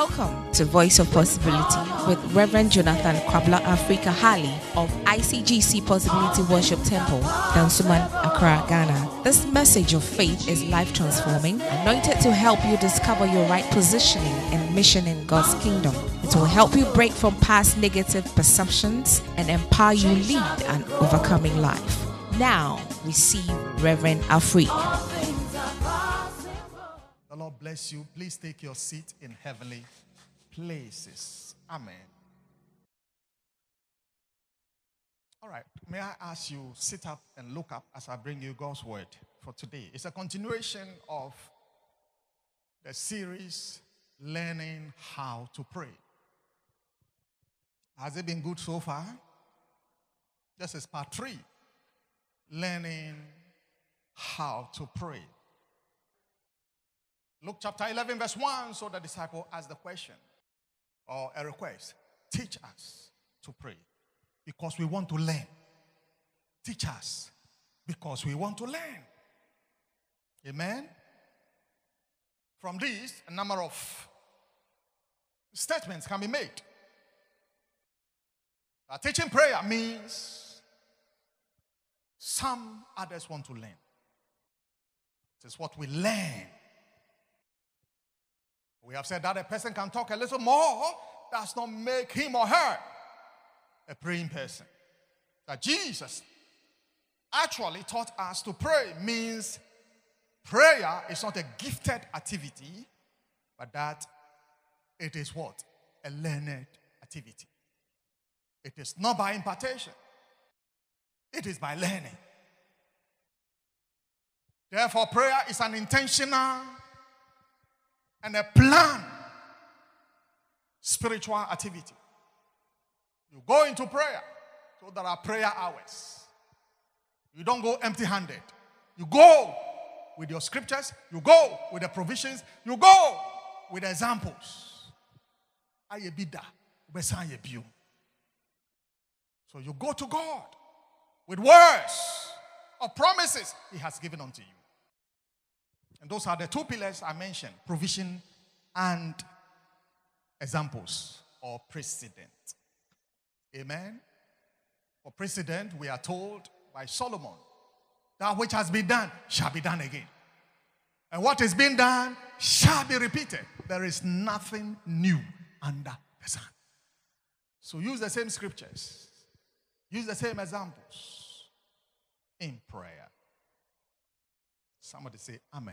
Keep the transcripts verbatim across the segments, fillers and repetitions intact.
Welcome to Voice of Possibility with Reverend Jonathan Kwabla Africa Hali of I C G C Possibility Worship Temple, Dansuman, Accra, Ghana. This message of faith is life transforming, anointed to help you discover your right positioning and mission in God's kingdom. It will help you break from past negative perceptions and empower you lead an overcoming life. Now, receive Reverend Africa. The Lord bless you. Please take your seat in heavenly places. Amen. All right. May I ask you, sit up and look up as I bring you God's word for today. It's a continuation of the series, Learning How to Pray. Has it been good so far? This is part three. Learning how to pray. Luke chapter eleven verse one, so the disciple asked the question or a request. Teach us to pray because we want to learn. Teach us because we want to learn. Amen? From this, a number of statements can be made. Uh, teaching prayer means some others want to learn. This is what we learn. We have said that a person can talk a little more, does not make him or her a praying person. That Jesus actually taught us to pray means prayer is not a gifted activity, but that it is what? A learned activity. It is not by impartation. It is by learning. Therefore, prayer is an intentional and a plan spiritual activity. You go into prayer, so there are prayer hours. You don't go empty-handed. You go with your scriptures. You go with the provisions. You go with the examples. So you go to God with words of promises He has given unto you. And those are the two pillars I mentioned, provision and examples or precedent. Amen. For precedent, we are told by Solomon, that which has been done shall be done again. And what is being done shall be repeated. There is nothing new under the sun. So use the same scriptures. Use the same examples in prayer. Somebody say amen.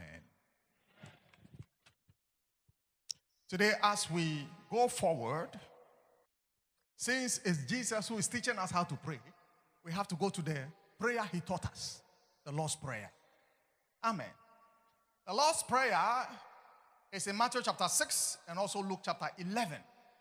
Today, as we go forward, since it's Jesus who is teaching us how to pray, we have to go to the prayer He taught us, the Lord's Prayer. Amen. The Lord's Prayer is in Matthew chapter six and also Luke chapter eleven.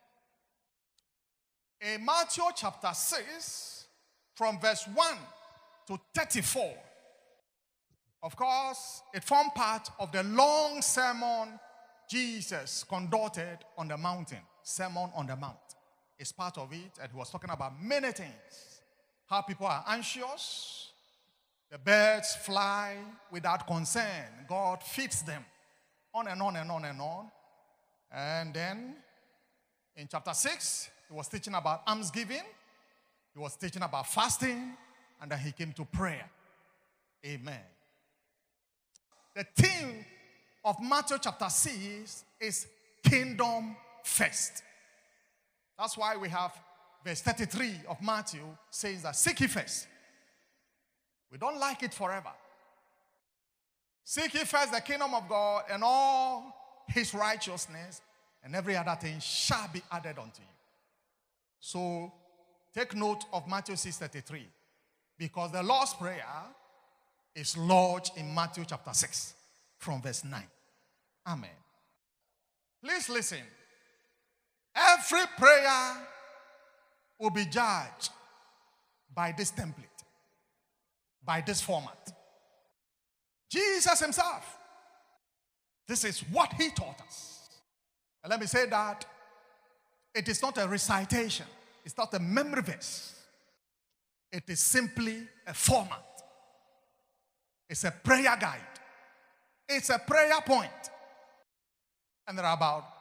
In Matthew chapter six, from verse one to thirty-four, of course, it formed part of the long sermon Jesus conducted on the mountain. Sermon on the Mount. It's part of it, and He was talking about many things. How people are anxious. The birds fly without concern. God feeds them. On and on and on and on. And then, in chapter six, He was teaching about almsgiving. He was teaching about fasting. And then He came to prayer. Amen. The theme of Matthew chapter six is kingdom first. That's why we have verse thirty-three of Matthew says that seek ye first. We don't like it forever. Seek ye first the kingdom of God and all His righteousness, and every other thing shall be added unto you. So take note of Matthew six thirty-three, because the Lord's Prayer is lodged in Matthew chapter six from verse nine. Amen. Please listen. Every prayer will be judged by this template, by this format. Jesus Himself, this is what He taught us. And let me say that it is not a recitation. It's not a memory verse. It is simply a format. It's a prayer guide. It's a prayer point. And there are about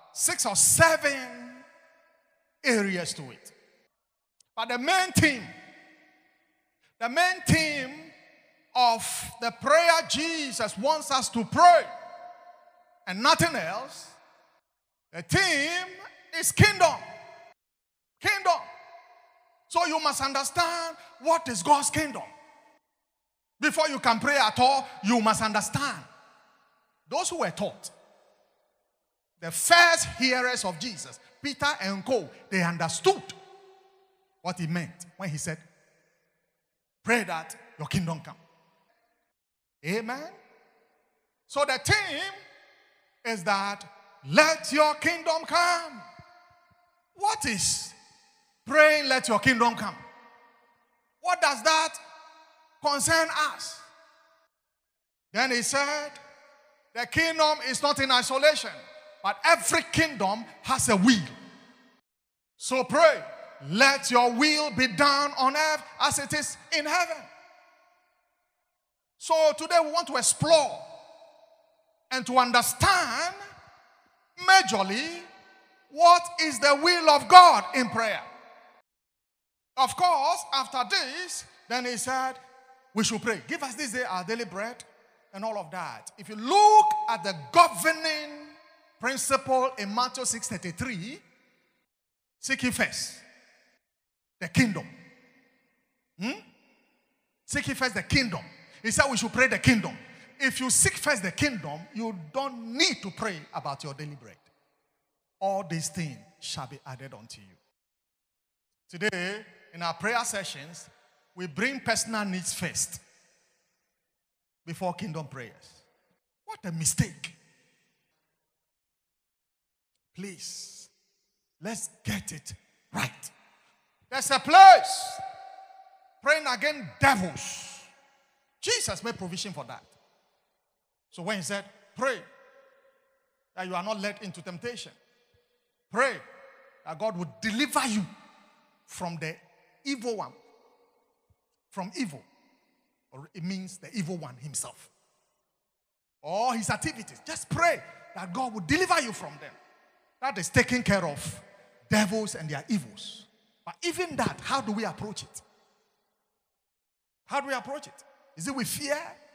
six or seven areas to it. But the main theme, the main theme of the prayer Jesus wants us to pray, and nothing else, the theme is kingdom. Kingdom. So you must understand what is God's kingdom. Before you can pray at all, you must understand. Those who were taught, the first hearers of Jesus, Peter and co, they understood what he meant when he said, pray that your kingdom come. Amen. So the theme is that let your kingdom come. What is praying let your kingdom come? What does that concern us? Then he said, the kingdom is not in isolation, but every kingdom has a will. So pray, let your will be done on earth as it is in heaven. So today we want to explore and to understand majorly what is the will of God in prayer. Of course, after this, then he said, we should pray. Give us this day our daily bread and all of that. If you look at the governing principle in Matthew six thirty-three, seek ye first the kingdom. Hmm? Seek ye first the kingdom. He said we should pray the kingdom. If you seek first the kingdom, you don't need to pray about your daily bread. All these things shall be added unto you. Today, in our prayer sessions, we bring personal needs first before kingdom prayers. What a mistake. Please, let's get it right. There's a place praying against devils. Jesus made provision for that. So when he said, pray that you are not led into temptation. Pray that God would deliver you from the evil one. From evil. Or it means the evil one himself. Or his activities. Just pray that God would deliver you from them. That is taking care of devils and their evils. But even that, how do we approach it? How do we approach it? Is it with fear?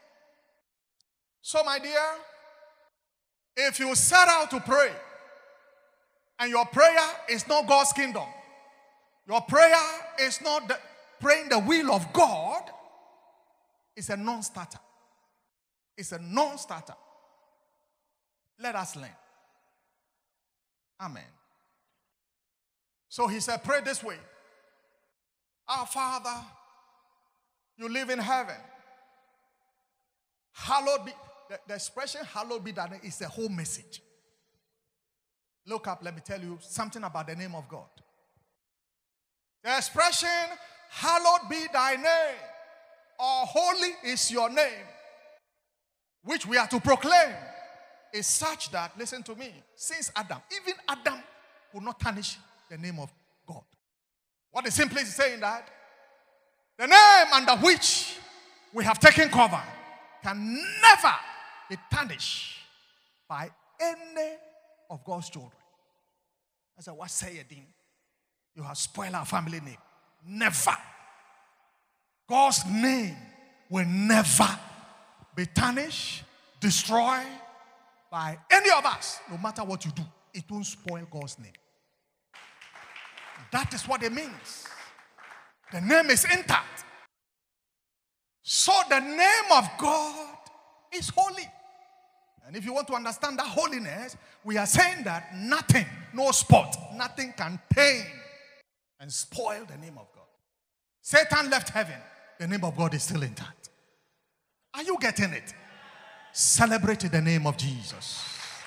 So my dear, if you set out to pray and your prayer is not God's kingdom, your prayer is not the, praying the will of God, it's a non-starter. It's a non-starter. Let us learn. Amen. So he said, pray this way. Our Father, you live in heaven. Hallowed be. The, the expression hallowed be thy name is the whole message. Look up, let me tell you something about the name of God. The expression hallowed be thy name, or holy is your name, which we are to proclaim, is such that, listen to me, since Adam, even Adam could not tarnish the name of God. What is simply saying that the name under which we have taken cover can never be tarnished by any of God's children. I said, what say you, Dean? You have spoiled our family name. Never. God's name will never be tarnished, destroyed by any of us. No matter what you do, it won't spoil God's name. That is what it means. The name is intact. So the name of God is holy. And if you want to understand that holiness, we are saying that nothing, no spot, nothing can taint and spoil the name of God. Satan left heaven. The name of God is still intact. Are you getting it? Celebrate the name of Jesus.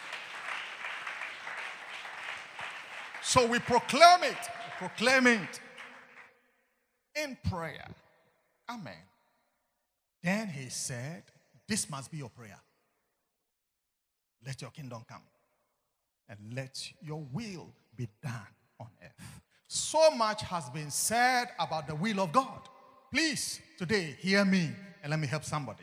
So we proclaim it. We proclaim it in prayer. Amen. Then he said, this must be your prayer. Let your kingdom come. And let your will be done on earth. So much has been said about the will of God. Please, today, hear me and let me help somebody.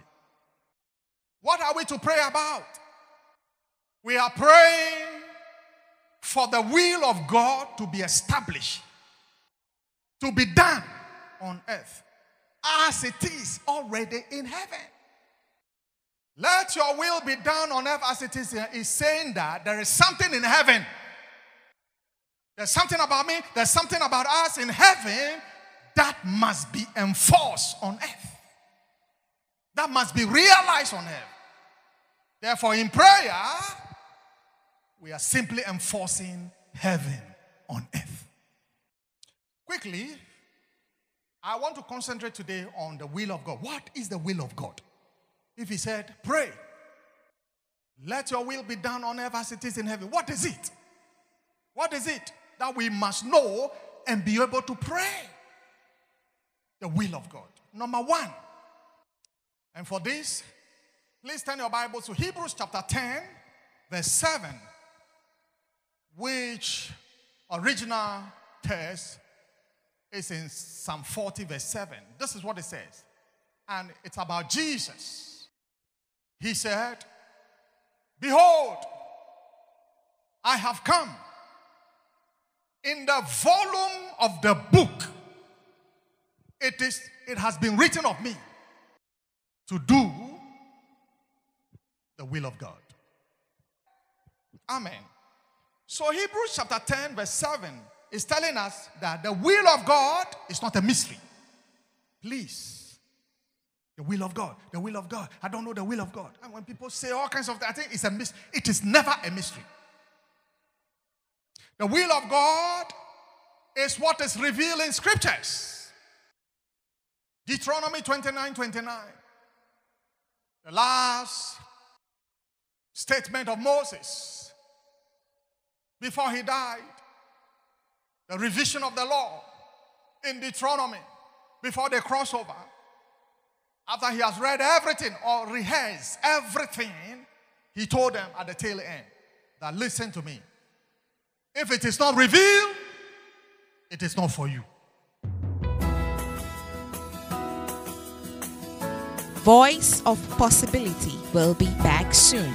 What are we to pray about? We are praying for the will of God to be established, to be done on earth as it is already in heaven. Let your will be done on earth as it is here is saying that there is something in heaven. There's something about me, there's something about us in heaven that must be enforced on earth. That must be realized on earth. Therefore, in prayer, we are simply enforcing heaven on earth. Quickly, I want to concentrate today on the will of God. What is the will of God? If he said, pray, let your will be done on earth as it is in heaven. What is it? What is it that we must know and be able to pray? The will of God. Number one. And for this, please turn your Bibles to Hebrews chapter ten, verse seven, which original text is in Psalm forty, verse seven. This is what it says. And it's about Jesus. He said, behold, I have come. In the volume of the book, it is, it has been written of me to do the will of God. Amen. So Hebrews chapter ten, verse seven is telling us that the will of God is not a mystery. Please. The will of God. The will of God. I don't know the will of God. And when people say all kinds of things, I think it's a mystery. It is never a mystery. The will of God is what is revealed in scriptures. Deuteronomy twenty-nine, twenty-nine. The last statement of Moses before he died. The revision of the law in Deuteronomy before the crossover. After he has read everything or rehearsed everything, he told them at the tail end that listen to me. If it is not revealed, it is not for you. Voice of Possibility will be back soon.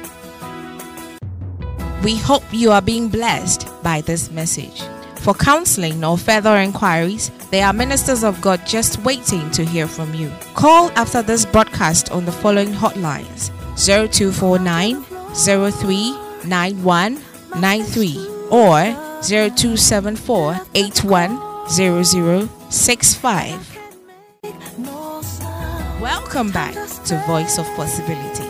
We hope you are being blessed by this message. For counseling or further inquiries, there are ministers of God just waiting to hear from you. Call after this broadcast on the following hotlines: zero two four nine, zero three nine one nine three or zero two seven four, eight one zero zero six five. Welcome back to Voice of Possibility.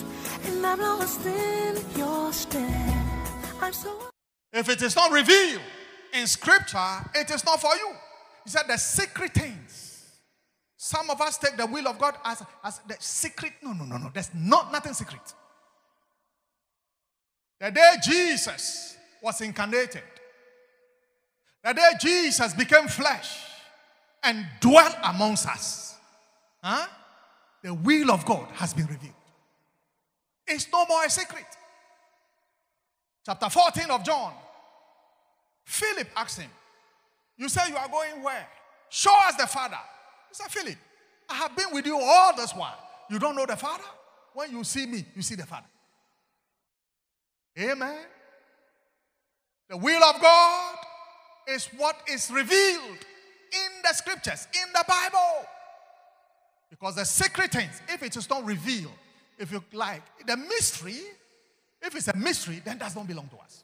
If it is not revealed in scripture, it is not for you. He said the secret things. Some of us take the will of God as, as the secret. No, no, no, no. There's not nothing secret. The day Jesus was incarnated, the day Jesus became flesh and dwelt amongst us, huh? The will of God has been revealed. It's no more a secret. Chapter fourteen of John, Philip asked him, you say you are going where? Show us the Father. He said, Philip, I have been with you all this while. You don't know the Father? When you see me, you see the Father. Amen. The will of God is what is revealed in the scriptures, in the Bible. Because the secret things, if it is not revealed, if you like, the mystery, if it's a mystery, then it does not belong to us.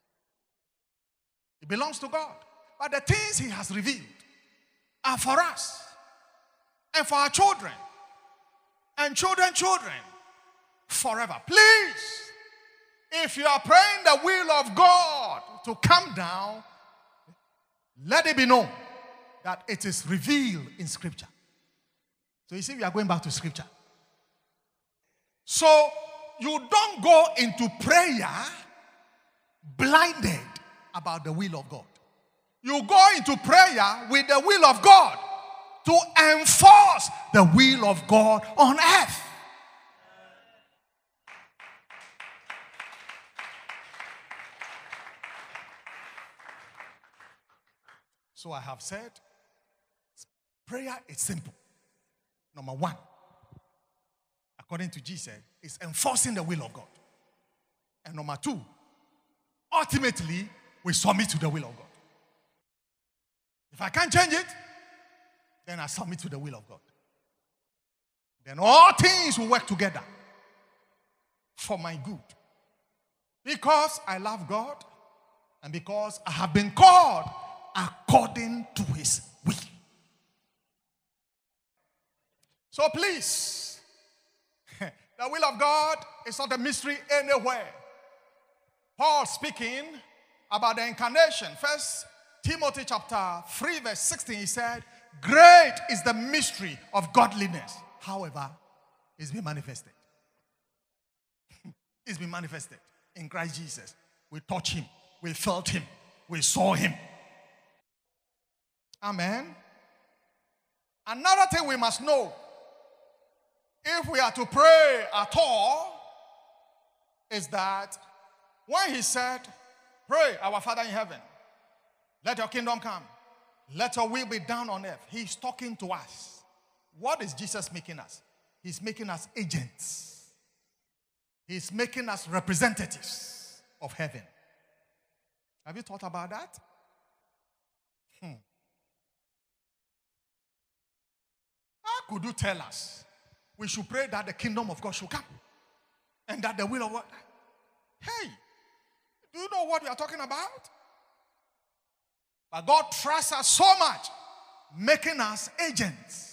It belongs to God. But the things he has revealed are for us and for our children and children, children forever. Please, if you are praying the will of God to come down, let it be known that it is revealed in scripture. So you see, we are going back to scripture. So you don't go into prayer blinded about the will of God. You go into prayer with the will of God to enforce the will of God on earth. So I have said, prayer is simple. Number one, according to Jesus, is enforcing the will of God. And number two, ultimately we submit to the will of God. If I can't change it, then I submit to the will of God. Then all things will work together for my good. Because I love God and because I have been called according to his will. So please, the will of God is not a mystery anywhere. Paul speaking about the incarnation, First Timothy chapter three verse sixteen, he said, great is the mystery of godliness. However, it's been manifested. It's been manifested in Christ Jesus. We touched him. We felt him. We saw him. Amen. Another thing we must know, if we are to pray at all, is that when he said, pray, our Father in heaven, let your kingdom come, let your will be done on earth, he's talking to us. What is Jesus making us? He's making us agents. He's making us representatives of heaven. Have you thought about that? Hmm. How could you tell us we should pray that the kingdom of God should come and that the will of God? Hey, do you know what we are talking about? But God trusts us so much, making us agents.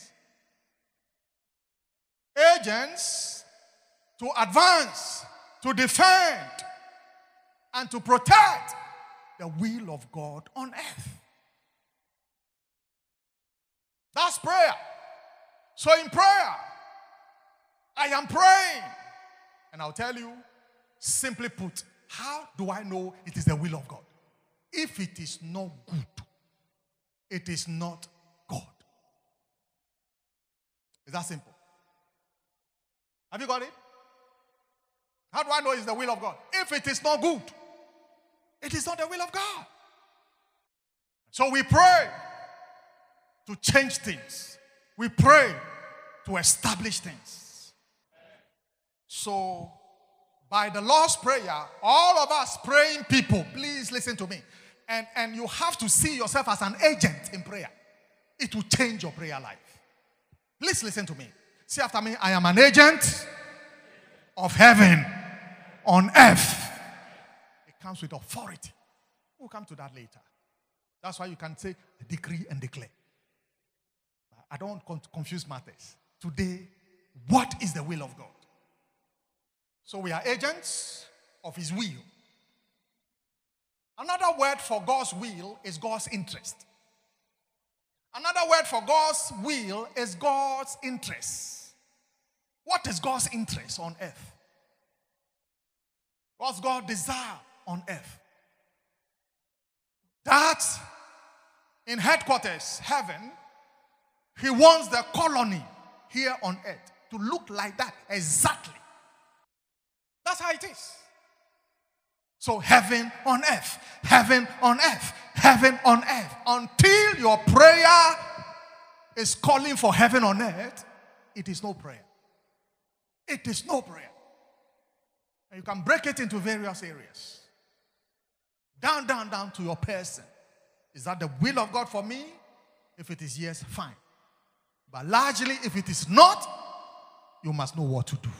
Agents to advance, to defend, and to protect the will of God on earth. That's prayer. So in prayer, I am praying. And I'll tell you, simply put, how do I know it is the will of God? If it is not good, it is not God. Is that simple? Have you got it? How do I know it's the will of God? If it is not good, it is not the will of God. So we pray to change things. We pray to establish things. So, by the Lord's Prayer, all of us praying people, please listen to me. And, and you have to see yourself as an agent in prayer. It will change your prayer life. Please listen to me. Say after me, I am an agent of heaven on earth. It comes with authority. We'll come to that later. That's why you can say decree and declare. I don't want to confuse matters. Today, what is the will of God? So we are agents of his will. Another word for God's will is God's interest. Another word for God's will is God's interest. What is God's interest on earth? What's God's desire on earth? That in headquarters, heaven, he wants the colony here on earth to look like that exactly. That's how it is. So heaven on earth, heaven on earth, heaven on earth. Until your prayer is calling for heaven on earth, it is no prayer. It is no prayer. And you can break it into various areas. Down, down, down to your person. Is that the will of God for me? If it is yes, fine. But largely, if it is not, you must know what to do.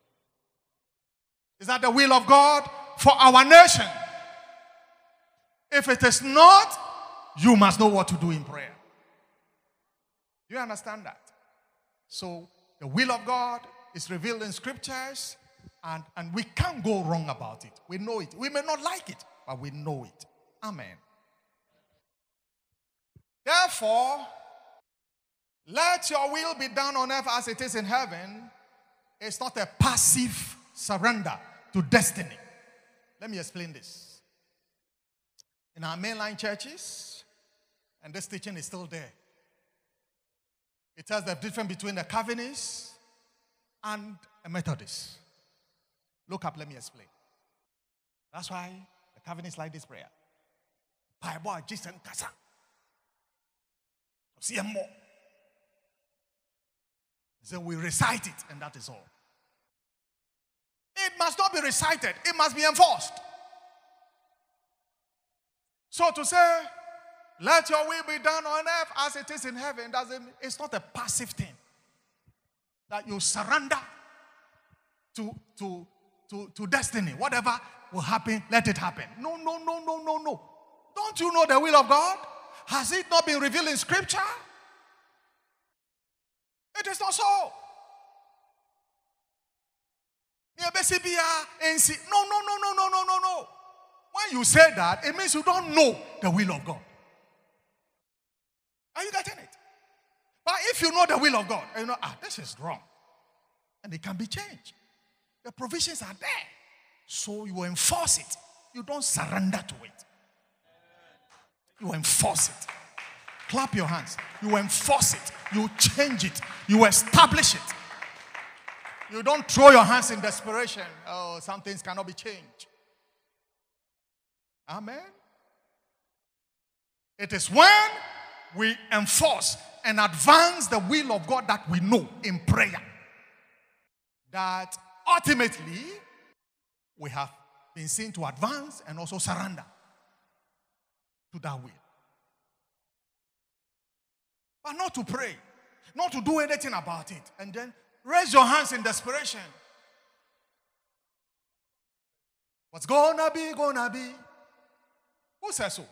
Is that the will of God for our nation? If it is not, you must know what to do in prayer. Do you understand that? So, the will of God is revealed in scriptures, and, and we can't go wrong about it. We know it. We may not like it, but we know it. Amen. Therefore, let your will be done on earth as it is in heaven. It's not a passive surrender to destiny. Let me explain this. In our mainline churches, and this teaching is still there, it tells the difference between a Calvinist and a Methodist. Look up, let me explain. That's why the Calvinists like this prayer. Bible, Jesus, and Kasa. See more. So we recite it, and that is all. It must not be recited. It must be enforced. So to say, let your will be done on earth as it is in heaven, doesn't, it's not a passive thing. That you surrender to, to, to, to destiny. Whatever will happen, let it happen. No, no, no, no, no, no. Don't you know the will of God? Has it not been revealed in Scripture? It is not so. No, no, no, no, no, no, no, no. When you say that, it means you don't know the will of God. Are you getting it? But if you know the will of God, and you know, ah, this is wrong, and it can be changed. The provisions are there. So you enforce it. You don't surrender to it. You enforce it. Clap your hands. You enforce it. You change it. You establish it. You don't throw your hands in desperation. Oh, some things cannot be changed. Amen. It is when we enforce and advance the will of God that we know in prayer that ultimately we have been seen to advance and also surrender to that will. But not to pray, not to do anything about it, and then raise your hands in desperation. What's gonna be, gonna be? Who says so?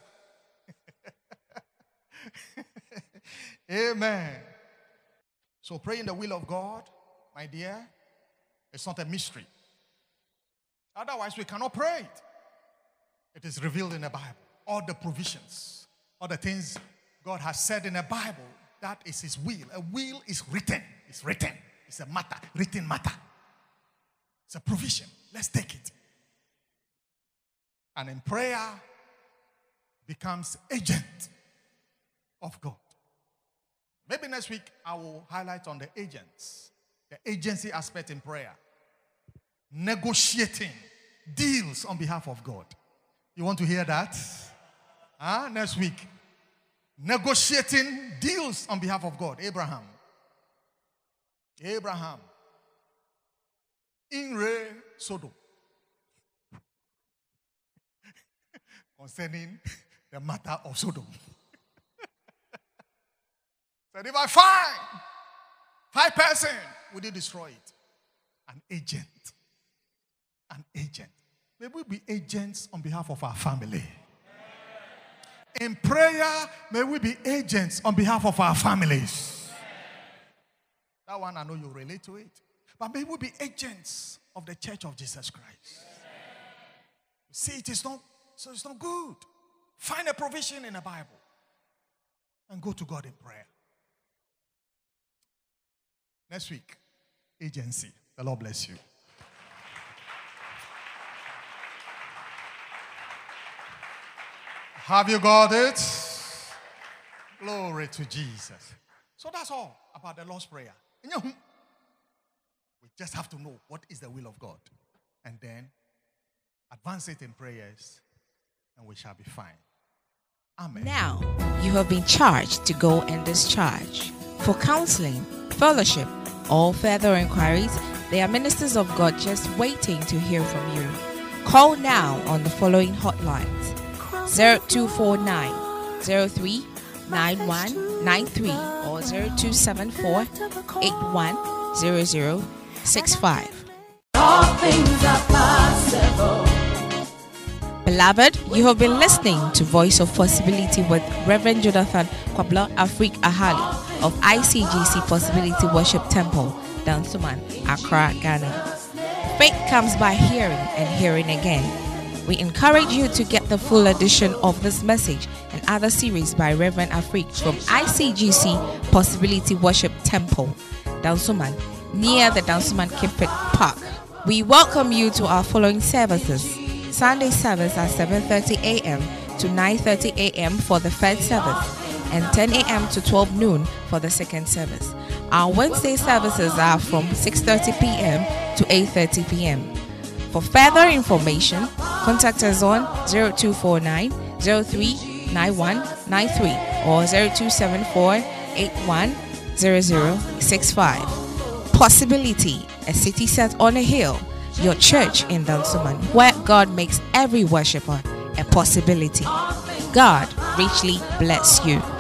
Amen. So praying the will of God, my dear, it's not a mystery. Otherwise, we cannot pray it. It is revealed in the Bible. All the provisions, all the things God has said in the Bible, that is His will. A will is written. It's written. It's a matter, written matter. It's a provision. Let's take it. And in prayer, becomes agent of God. Maybe next week I will highlight on the agents, the agency aspect in prayer. Negotiating deals on behalf of God. You want to hear that? Huh? Next week. Negotiating deals on behalf of God. Abraham. Abraham. In re Sodom. Concerning the matter of Sodom. Said, if I find five person, would you destroy it? An agent. An agent. May we be agents on behalf of our family. In prayer, may we be agents on behalf of our families. That one I know you relate to it. But may we be agents of the Church of Jesus Christ. See, it is not, so it's not good. Find a provision in the Bible and go to God in prayer. Next week, agency. The Lord bless you. Have you got it? Glory to Jesus. So that's all about the Lord's Prayer. We just have to know what is the will of God. And then advance it in prayers and we shall be fine. Amen. Now, you have been charged to go and discharge. For counseling, fellowship, or further inquiries, there are ministers of God just waiting to hear from you. Call now on the following hotlines: zero two four nine, zero three, nine one nine three or zero two seven four, eight one zero zero six five. All things are possible. Beloved, you have been listening to Voice of Possibility with Reverend Jonathan Kwabla Afrique Ahali of I C G C Possibility Worship Temple, Dansoman, Accra, Ghana. Faith comes by hearing and hearing again. We encourage you to get the full edition of this message and other series by Reverend Afrique from I C G C Possibility Worship Temple, Dansoman, near the Dansoman Kipit Park. We welcome you to our following services. Sunday service at seven thirty a.m. to nine thirty a.m. for the first service and ten a.m. to twelve noon for the second service. Our Wednesday services are from six thirty p.m. to eight thirty p.m. For further information, contact us on zero two four nine, zero three, nine one nine three or zero two seven four, eight one zero zero six five. Possibility, a city set on a hill. Your church in Dansoman, where God makes every worshiper a possibility. God richly bless you.